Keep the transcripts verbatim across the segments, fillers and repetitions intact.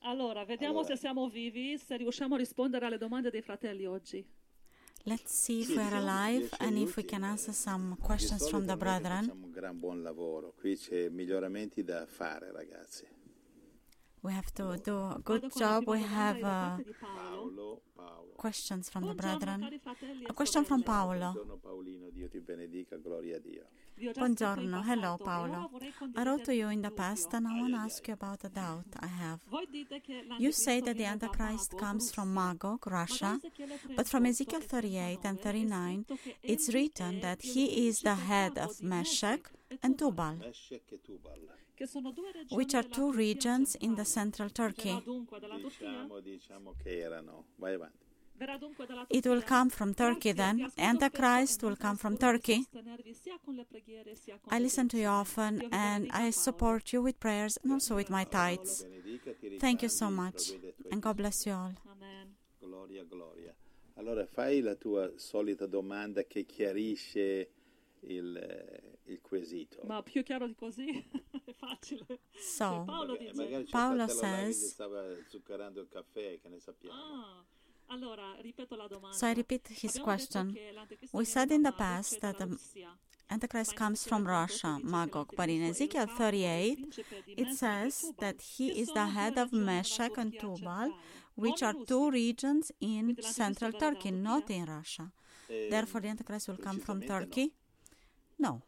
Allora, vediamo Allora. se siamo vivi, se riusciamo a rispondere alle domande dei fratelli oggi. Let's see if Sì, we are siamo alive dieci and if we minuti, can answer eh, some Di questions from solito the noi che brethren. facciamo un gran buon lavoro. Qui c'è miglioramenti da fare, ragazzi. We have to do a Vado good con la job. prima We domanda have da uh, parte di Paolo. Paolo, Paolo. questions from the Buongiorno brethren. cari fratelli A e question from sorelle. Paolo. Buongiorno Paolino, Dio ti benedica, gloria a Dio. Vi ho già scritto in Buongiorno. Hello, passato e ora Paolo. vorrei I wrote to you in the condividervi un past dubbio. and I Ai, want to ai, ask ai. you about a doubt I have. Voi dite che You say l'anticristo that the viene da Antichrist Magog, comes from Russia. Magog, Ma da Russia, Ezechiele but from trentotto Ezekiel e thirty-eight and trentanove è thirty-nine, scritto che it's egli written è that il he is the principe head capo of di Meshech e and Tubal, Tubal, Meshech e Tubal. che sono due regioni which are della two Turchia regions in the centrale. central Verrà Turkey. dunque dalla Turchia? Diciamo, diciamo che erano. Vai avanti. Verrà dunque dalla It will Turchia? come from Turkey Grazie, vi then. ascolto Antichrist spesso e will come from non trascuro di Turkey. sostenervi sia con le preghiere sia con I le listen to you benedizioni. often Dio vi and benedica, I Paolo. support you with prayers and also with my Paolo, tithes. benedica, ti Thank you so ricambi, much provvede ai tuoi and God bisogni. bless you all. Amen. Gloria, gloria. Allora fai la tua solita domanda che chiarisce il, eh, il quesito. Ma più chiaro di così è facile. So, Paolo Magari, dice, magari c'è Paolo il fratello là che gli says- stava zuccherando il caffè, che ne sappiamo. ah, allora ripeto la domanda. So I repeat his Abbiamo question. detto che l'anticristo We viene said da in the Magog, past cioè that dalla the Russia. Antichrist Ma in comes from Ezechiele Russia, trentotto dice che Magog, but in l'anticristo è il Ezekiel capo, il thirty-eight principe di it Meshech e says Tubal, that he che is the sono due head of regioni della Meshech and Turchia Tubal, centrale, which non are in two Russia. regions in Quindi l'anticristo central verrà dalla Turkey, Turchia? not in Russia. Eh, Therefore, the Antichrist will come from precisamente Turkey? No.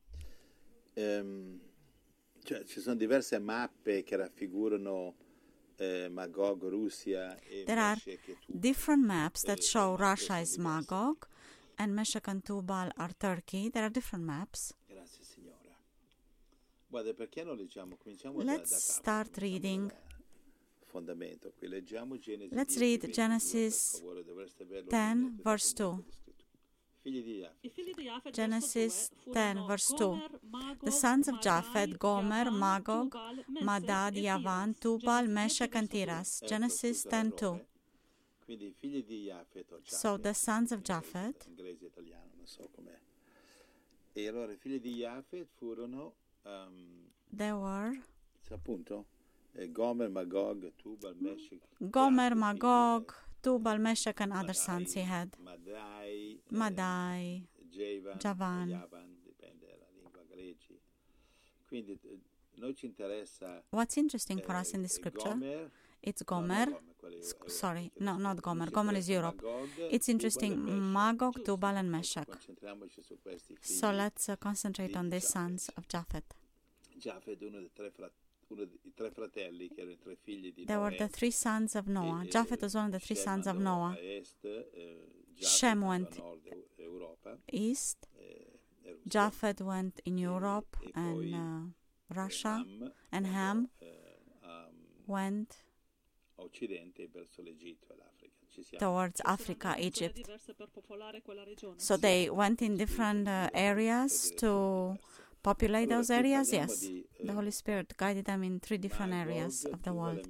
Ehm, cioè, ci sono diverse mappe che raffigurano eh, Magog, Russia e There are Meshech e Tubal. different maps that Eh, show le mappe Russia sono is diverse. Magog and Meshech and Tubal are Turkey. There are different maps. Grazie signora. Guarda, perché non leggiamo? Cominciamo da, da Let's capo. start cominciamo reading. dal fondamento. Qui leggiamo Genesi Let's dieci, read ventidue, Genesis per favore, dovreste averlo ten, lì, verse dato un two. po' di scrittura. Figli di Jafet. I figli di Jafet, Genesis verso due, ten, furono verse two. Gomer, Magog, The sons of Madai, Japhet, Gomer, Yavan, Magog, Tubal, Mesech Madad, e Yavan, Tiras. Tubal, Genesi Meshech dieci, and verso due. Tiras. Ecco, Genesis scusa ten, two. l'errore. Quindi i figli di Jafet o So Jafet, the sons of inglese, Japhet, inglese, italiano, non so com'è. E allora i figli di Jafet furono um, there were appunto eh, Gomer, Magog, Tubal, Meshech, Gomer, altri Magog, figli, Tubal, Meshech and eh, other sons he Madai, had. Madai, eh, Madai, Javan, Javan. Yavan, dipende dalla lingua greci. Quindi eh, noi ci interessa What's interesting for eh, us in the scripture, Gomer, it's no, no, Gomer. Gomer, quello è- Sc- è- sorry, è- no, not ci Gomer. Gomer is interessa Europe. Magog, It's Tubal interesting, e Meshech. Magog, Giusto. Tubal, and Ecco, Meshech. concentriamoci su questi figli. So let's uh, concentrate di on these Japhet. sons of Japhet. Japhet è uno dei tre, fra- uno dei tre fratelli che erano i tre figli di There were Noè. the three sons of Noah. E- e Japhet was one of the three Shem sons of andò Noah. a est, eh, Japhet Shem andò went a nord Eu- Europa, East, eh, e Russia. Japhet went in Europe, e and poi, uh, eh, Russia Ham and andò, Ham eh, a, went a occidente verso l'Egitto e l'Africa. Ci siamo. towards Sono Africa, andato in zone Egypt. diverse per popolare quella regione. So they went in different uh, areas to populate those areas? Yes. The Holy Spirit guided them in three different areas of the world.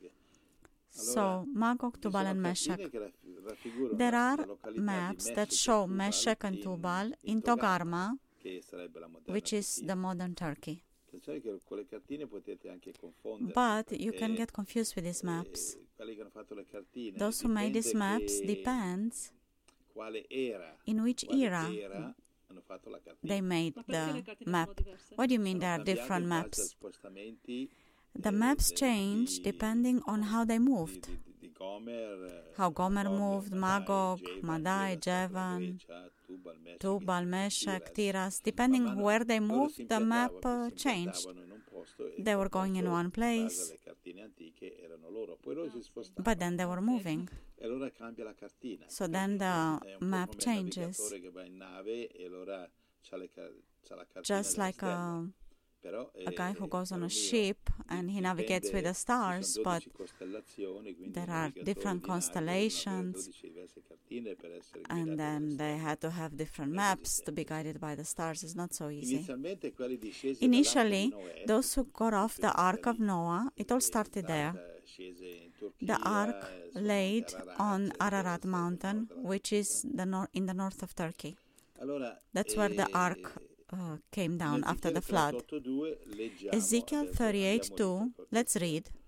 So, Magog, Tubal, and Meshech. There are maps that show Meshech and Tubal in Togarma, which is the modern Turkey. Attenzione che con le cartine potete anche confondere. But you can perché, get confused with these eh, maps. quelli che hanno fatto le cartine, Those who made these dipende maps che- depends quale era, in which quale era era hanno fatto la cartina. they made Ma perché le the cartine map. sono diverse? What do you mean Sono there are cambiate different in base a maps? spostamenti, The eh, maps de- change di- depending on how they di, moved. di, di Gomer, eh, How Gomer Magog, moved, Magog, Madai, Javan, Grecia, Tubal, Meshech, Tubal, Meshech, Tiras. Tiras. Depending Man mano where they loro moved, si the map impiantavano, uh, si changed. impiantavano in un posto e They were quel going in posto, one in base place, alle cartine antiche erano loro, poi loro si spostavano but then they were moving. e allora cambia la cartina. So then the È un po' map come il changes. navigatore che va in nave e allora c'ha, le ca- c'ha la cartina Just della like stella. a, Però, a guy who eh, goes on caro a mio, ship and he dipende- navigates with the ci stars, sono but dodici costellazioni, quindi there i are navigatori different di nave devono avere constellations, dodici diverse cartine per essere and guidati dalle then they stelle. had to have different Non è così maps to be semplice. guided by the stars. It's not so easy. Inizialmente quelli discesi Initially, dall'arca di Noè, those who got off the Ark of Noah, it all e started there. l'arca scese in Turchia, The ark eh, sul laid monte Ararat, on che è Ararat il mountain, nord della which is the nor- in the north of Turkey. Allora, That's where the eh, ark uh, came down in after the Ezechiele flood. trentotto due leggiamo, Ezekiel adesso thirty-eight andiamo two, lì per let's read. cortesia.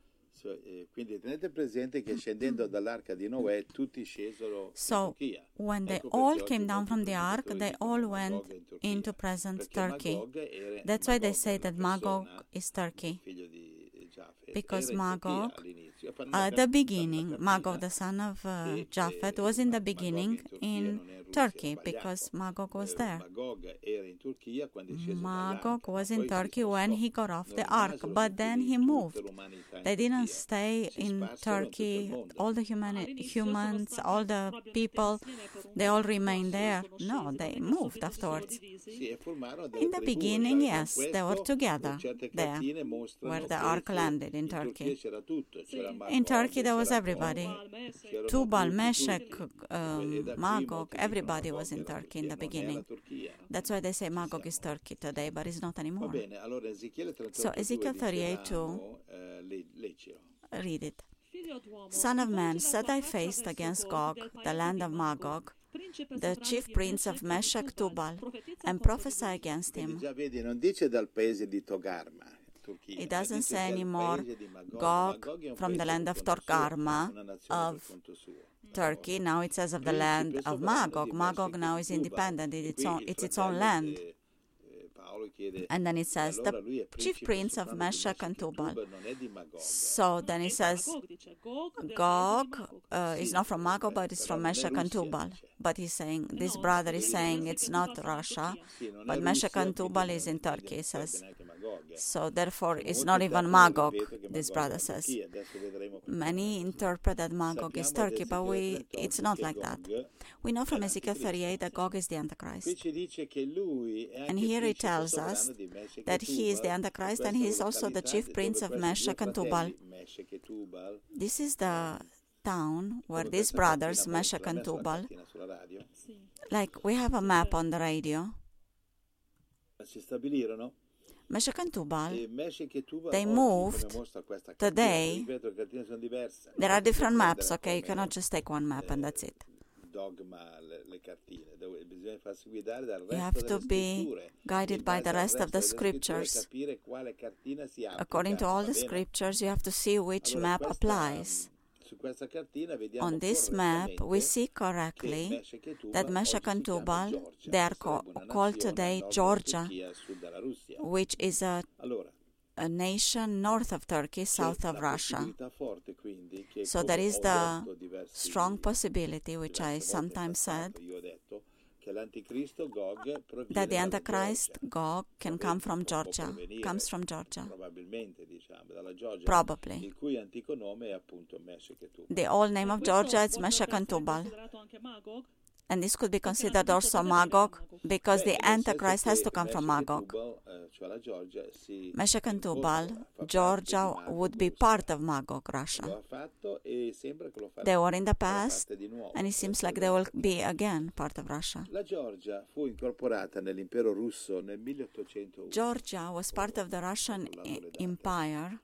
So, eh, quindi tenete presente che scendendo dall'arca di Noè tutti scesero So, in Turchia. when they Ecco all perché came oggi down molti from the ark, predicatori they dicono all Magog went è in Turchia, into present perché Turkey. Magog era, That's why they Magog say è una that Magog persona, is Turkey. figlio di Giafet, Because era in Turchia Magog, all'inizio. Fanno at una the can- fanno una beginning, cartina Magog, the son of uh, che, Japhet, eh, was in the Ma- Magog beginning in Turchia, in non è in Russia, Turkey sbagliato. because Magog was Eh, there. Magog era in Turchia quando è sceso Magog dall'arca, was ma in poi si Turkey when spostò. he got off Non the ark, rimasero but tutti then lì, he tutta moved. l'umanità in They didn't Turchia. stay Si in sparsero in tutto il Turkey, mondo. all the humani- All'inizio sono humans, stati all the probabilmente people, insieme per un they all po', remained poi there. sono No, scesi, they dopodiché moved subito si sono afterwards. divisi. Sì, e formarono delle In the tribù. beginning, Esatto, yes, they were questo, together eh, certe there, cartine mostrano where the che- ark che landed in in Turchia Turkey. c'era tutto, c'era Sì. Magog, In Turkey there was c'era everybody. Gog, Tubal, Mesech, c'erano Tubal, tutti, Meshech, tutti. um, E da qui Magog, molti everybody dicono was in Magog era Turkey in the Turchia, non è la beginning. Turchia. That's why they say Ci Magog is siamo. Turkey today, but it's not Va anymore. bene, allora Ezechiele So trentotto Ezekiel due thirty-eight two, dicevamo, eh, le- leggilo. read it. figlio d'uomo, Son of man, rivolgi la set tua thy faccia face verso against Gog, Gog, del the paese land di of Magog, principe the sovrano chief di prince of Meshech Meshech e Tubal. Tubal, Profetizza and contro di prophesy lui. against Quindi him. già vedi, non dice dal paese di Togarma, Turchia, It ma doesn't dice say dal anymore paese di Magog. Gog Magog è un from the paese land per of conto suo, Torgarma una nazione per of conto suo. Turkey. Now it says of the land Principe of sovrano Magog. di Magog Meshech now e is Tubal. independent, E it's its qui own, il it's its own fratello, land. eh, eh, Paolo chiede, And then it e says allora the lui è chief principe prince of sovrano di Meshech and Meshech e Tubal. Tubal, non è di Magog. So then E it da says Magog dice, Gog del paese di Gog Magog. uh, is Sì, not from Magog, eh, but it's però from non è Meshech and Russia, Tubal. dice. But he's saying, Eh this no, brother is devi saying pensare it's che not Tubal sta in Russia, Turchia. Sì, non è but Meshech Russia, and quindi Tubal non, is in non è Turkey, di- it says. sarebbe neanche Magog. So therefore Sono it's molti not even interpreti Magog, ripetono che this Magog brother è in says. Turchia, adesso vedremo perché Many non è così. interpret that Magog is Sappiamo da Turkey, but Ezechiele we it's trentotto not che like that. Gog We know è from Ezekiel l'anticristo. thirty-eight that Gog is the Qui Antichrist. ci dice che lui è And anche il here it principe tells us sovrano di Meshech e that he is the Tubal, in Antichrist and questa he is also the località chief dove prince of questi due Meshech and Tubal. fratelli, Meshech e Tubal, This is the town where come these questa brothers, cartina, Meshech l'ha and messo la Tubal, cartina sulla radio, Sì. like we have a map on the radio. si stabilirono Meshech and Tubal, e Meshech e Tubal they oggi, moved come mostra questa today. cartina, ripeto, le cartine sono diverse. There are Non si può different maps, prendere okay? You come, cannot just take one map and that's it. dogma le, le cartine, dove bisogna farsi guidare dal You resto have delle to be scritture, guided in by base the al rest of the resto delle scritture scriptures. capire quale cartina si applica, According to all va the bene? scriptures, you have to see which Allora, map questa, applies. su questa cartina vediamo On this map, we correttamente see che correctly Meshech e Tubal that oggi Meshech si and chiama Tubal, Georgia, they are che co- sarebbe una called nazione a today nord della Georgia, Turchia, a sud della Russia. which is a, Allora, a nation north of Turkey, c'è south of la Russia. possibilità forte quindi che, So come there is ho the detto diversi, strong possibility, which I diverse volte in sometimes said, passato, io ho detto che l'anticristo Gog proviene that the dalla Antichrist, Georgia. Gog, can come from Può- può Georgia, provenire, comes from Georgia, probabilmente diciamo dalla Georgia, probably. il cui antico nome è appunto Meshech e Tubal. The old name E of questo Georgia is potrebbe Meshech and essere Tubal. considerato anche Magog? And this could be Perché considered l'anticristo also deve venire da Magog, Magog. because Beh, the nel senso Antichrist has che to come from Meshech e Magog. Tubal, eh, cioè la Georgia, si Meshech and incontrano, Tubal, fa parte Georgia di Magog would be Russia. part of Magog, Lo Russia. ha fatto e sembra che lo farà, They were in the farà past, parte di nuovo. and it seems Adesso like they will vedremo. be again part of Russia. La Georgia fu incorporata nell'impero russo nel milleottocentouno. Georgia was part of the Russian i- Empire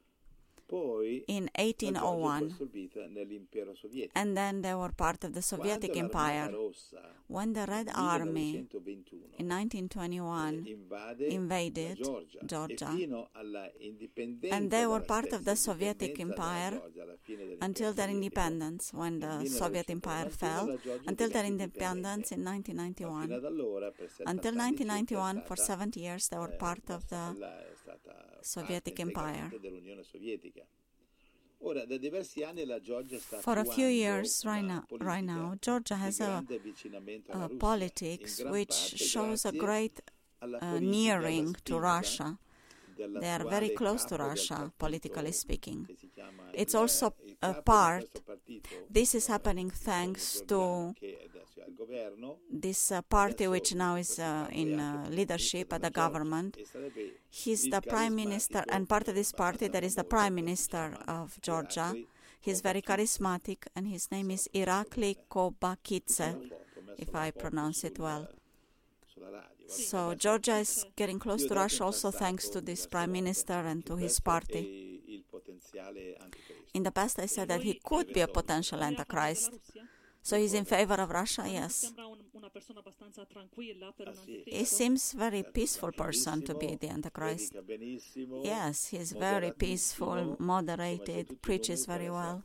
Poi in la Georgia fu eighteen oh one, assorbita nell'impero sovietico. and then they were part of the Soviet Quando l'Armata Empire. Rossa When the Red nel Army millenovecentoventuno in nineteen twenty-one invade invaded la Georgia, Georgia, e fino alla indipendenza and they were della part of stessa the Soviet indipendenza della Empire Georgia alla fine dell'impero until their sovietico, independence, when nel the Soviet Empire millenovecentonovantuno fell, la Georgia until their divenne independence indipendente. in nineteen Ma fino ninety-one. ad allora, per settanta Until anni nineteen circa, è ninety-one, for stata, seventy years, they were eh, part of the vassalla, è stata Soviet parte Empire. integrante dell'Unione Sovietica. Ora, da diversi anni la Georgia sta For a few attuando years right una now, right now, politica Georgia di has a, grande avvicinamento alla a Russia, politics in gran which parte shows a grazie great alla uh, politica, alla nearing to spinta Russia. They are very dell'attuale close to capo del Russia, partito politically speaking. che si chiama It's il- also il a capo di part, questo partito, this is eh, happening thanks Georgiano, to che adesso è al governo, this uh, party adesso which now is questo uh, capo è in anche uh, primo leadership ministro at the della Georgia, government. e sarebbe He's il the prime minister, carismatico, and part of this eh, party there is the abbastanza prime famoso, minister che si chiama of Georgia. Irakli He's very Kobakidze. charismatic, and his name is So, Irakli C'è Kobakidze, una foto, ho messo if la I foto pronounce it sul- well. sulla radio, va Sì. bene, So adesso- Georgia is getting close Io to ho detto Russia in also passato thanks to this diverse prime volte minister and che to his questo è party. il potenziale anticristo. In the past I said that he Lui could be a deve potential Lui è a favore della Antichrist. Russia? So he's in favor of Russia? A me Yes. sembra un- una persona He seems very peaceful person to be the Antichrist. Yes, he's very peaceful, moderated, preaches very well.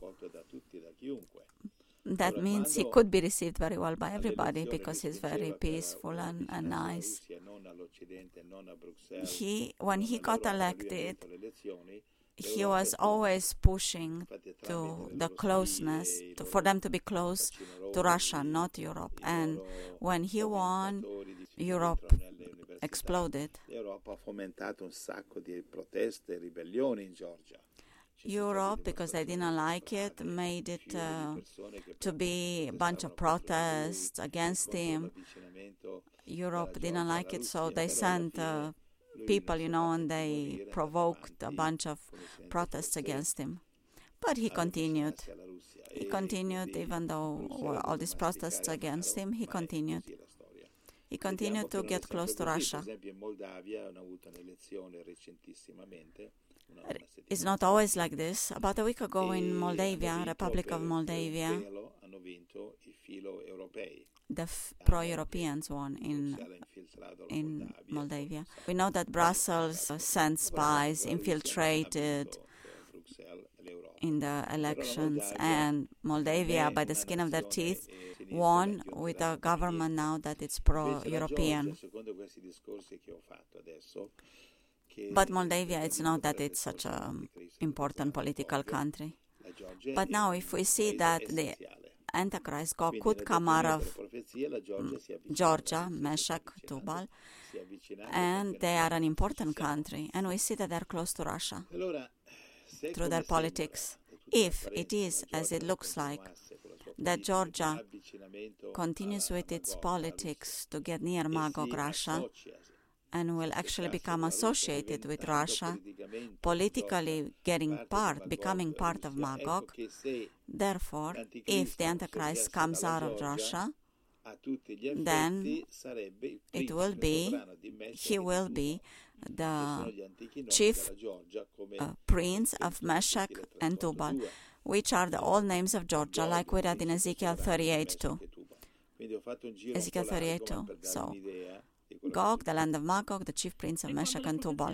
That means he could be received very well by everybody because he's very peaceful and, and nice. He, when he got elected, he was always pushing to the closeness, to, for them to be close to Russia, not Europe. And when he won, Europe exploded. Europe, because they didn't like it, made it uh, to be a bunch of protests against him. Europe didn't like it, so they sent uh, people, you know, and they provoked a bunch of protests against him. But he continued. He continued, even though well, all these protests against him, he continued. He continued to get close to Russia. It's not always like this. About a week ago in Moldavia, Republic of Moldavia, the f- pro-Europeans won in in Moldavia. We know that Brussels uh, sent spies, infiltrated in the elections, and Moldavia, by the skin of their teeth, won with a government now that it's pro-European. But Moldavia, it's not that it's such an important political country. But now if we see that the Antichrist God could come out of Georgia, Meshach, Tubal, and they are an important country, and we see that they're close to Russia through their politics. If it is, as it looks like, that Georgia continues with its politics to get near Magog, Russia, and will actually become associated with Russia, politically getting part, becoming part of Magog. Therefore, if the Antichrist comes out of Russia, then it will be, he will be the chief uh, prince of Meshach and Tubal, which are the old names of Georgia, like we read in Ezekiel thirty-eight two. Ezekiel thirty-eight two. So, Gog, the land of Magog, the chief prince of Meshach and Tubal.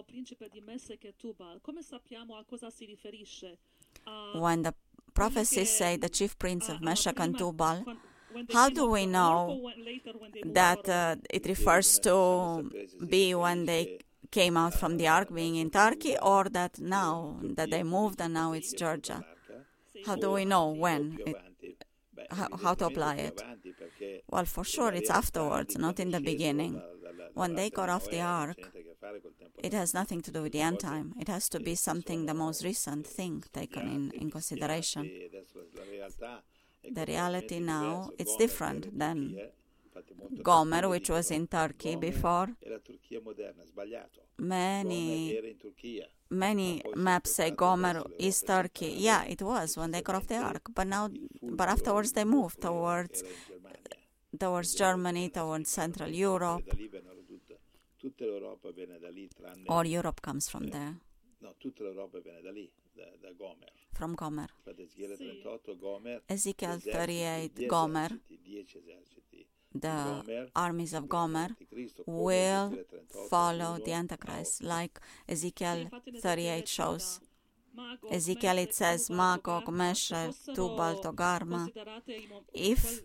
When the prophecies say the chief prince of Meshach and Tubal, how do we know that uh, it refers to be when they came out from the ark being in Turkey, or that now that they moved and now it's Georgia? How do we know when? It, how, how to apply it? Well, for sure it's afterwards, not in the beginning. When they got off the ark, it has nothing to do with the end time. It has to be something, the most recent thing taken in, in consideration. The reality now, it's different than Gomer, which was in Turkey before. Many, many maps say Gomer is Turkey. Yeah, it was when they got off the ark. But now, but afterwards they moved towards, towards Germany, towards Central Europe. All Europe comes from there. From Gomer. Ezekiel thirty-eight, Gomer, the armies of Gomer will follow the Antichrist, like Ezekiel thirty-eight shows. Ezekiel, it says Magog, Meshach, Tubal, Togarma. If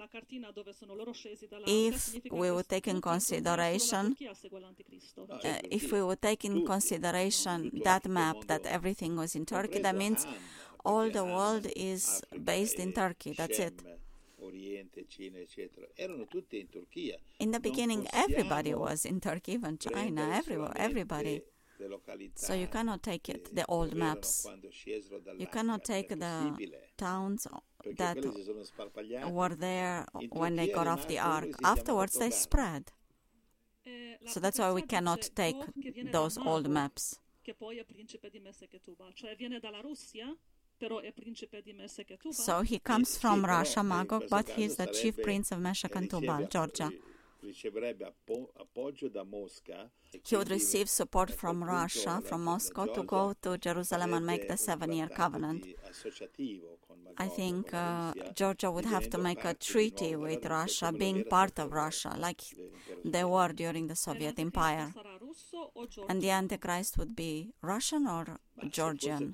if we would take in consideration, uh, if we would take in consideration that map that everything was in Turkey, that means all the world is based in Turkey. That's it. In the beginning, everybody was in Turkey, even China, everywhere, everybody. So you cannot take it, the old maps. You cannot take the towns that were there when they got off the ark. Afterwards, they spread. So that's why we cannot take those old maps. So he comes from Russia, Magog, but he is the chief prince of Meshach and Tubal, Georgia. he would receive support from Russia, from Moscow, to go to Jerusalem and make the seven-year covenant. I think uh, Georgia would have to make a treaty with Russia, being part of Russia, like they were during the Soviet Empire. And the Antichrist would be Russian or Georgian?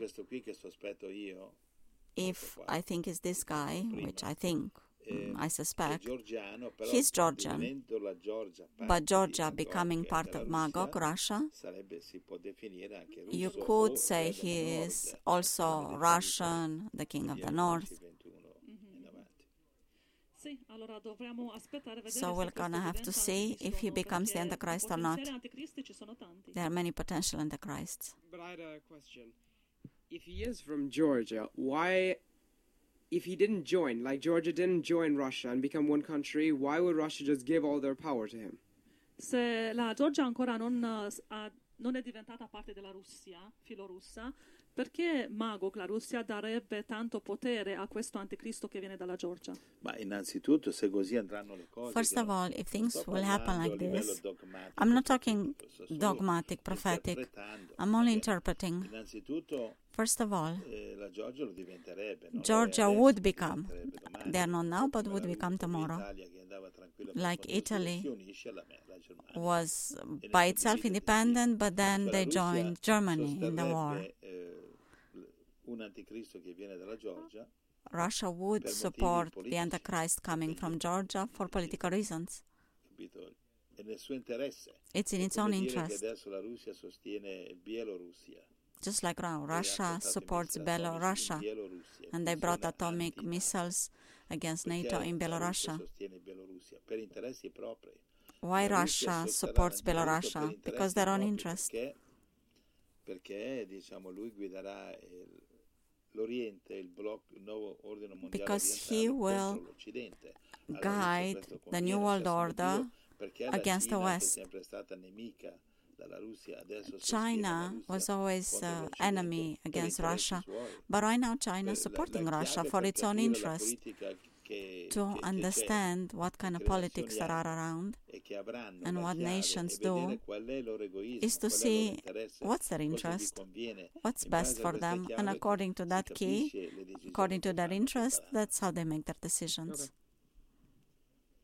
If I think it's this guy, which I think, I suspect, he's Georgian, but Georgia becoming part of Magog, Russia, you could say he is also Russian, the king of the north. So we're going to have to see if he becomes the Antichrist or not. There are many potential Antichrists. But I had a question. If he is from Georgia, why, if he didn't join, like Georgia didn't join Russia and become one country, why would Russia just give all their power to him? Se la Georgia ancora non, ha, non è diventata parte della Russia, filorussa, perché Magog, la Russia, darebbe tanto potere a questo anticristo che viene dalla Georgia? Ma innanzitutto, se così andranno le cose. First of all, if things will happen like this, I'm not talking dogmatic, prophetic. I'm only interpreting. First of all, Georgia would become, they are not now, but would become tomorrow. Like Italy was by itself independent, but then they joined Germany in the war. Russia would support the Antichrist coming from Georgia for political reasons. It's in its own interest. Just like now, Russia supports Belarus, and they brought atomic missiles against NATO in Belarus. Why Russia supports Belarus? Because their own interest. Because he will guide the New World Order against the West. China was always an uh, enemy against Russia, but right now China is supporting Russia for its own interest. To understand what kind of politics there are around and what nations do is to see what's their interest, what's best for them, and according to that key, according to their interest, that's how they make their decisions.